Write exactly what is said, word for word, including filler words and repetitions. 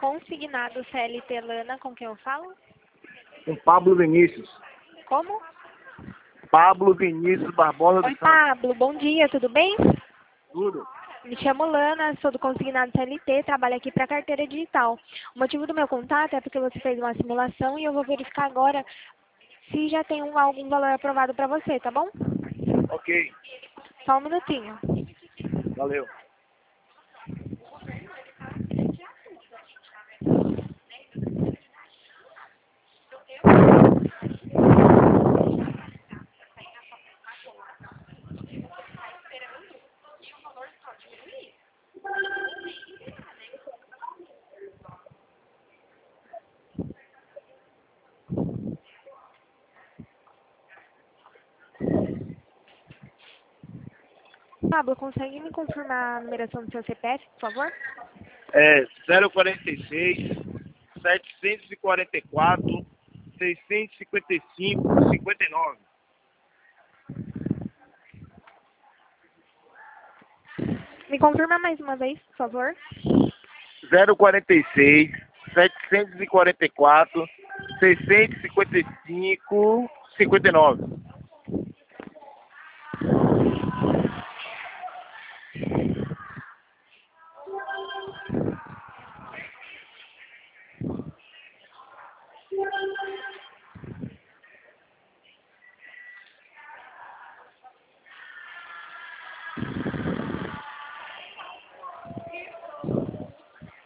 Consignado C L T Lana, com quem eu falo? Com Pablo Vinícius. Como? Pablo Vinícius Barbosa Oi, dos Santos. Pablo, bom dia, tudo bem? Tudo. Me chamo Lana, sou do Consignado C L T, trabalho aqui para carteira digital. O motivo do meu contato é porque você fez uma simulação e eu vou verificar agora se já tem um, algum valor aprovado para você, tá bom? Ok. Só um minutinho. Valeu. Pablo, consegue me confirmar a numeração do seu C P F, por favor? É zero quarenta e seis, setecentos e quarenta e quatro, seiscentos e cinquenta e cinco, cinquenta e nove. Me confirma mais uma vez, por favor. zero quarenta e seis, setecentos e quarenta e quatro, seiscentos e cinquenta e cinco, cinquenta e nove.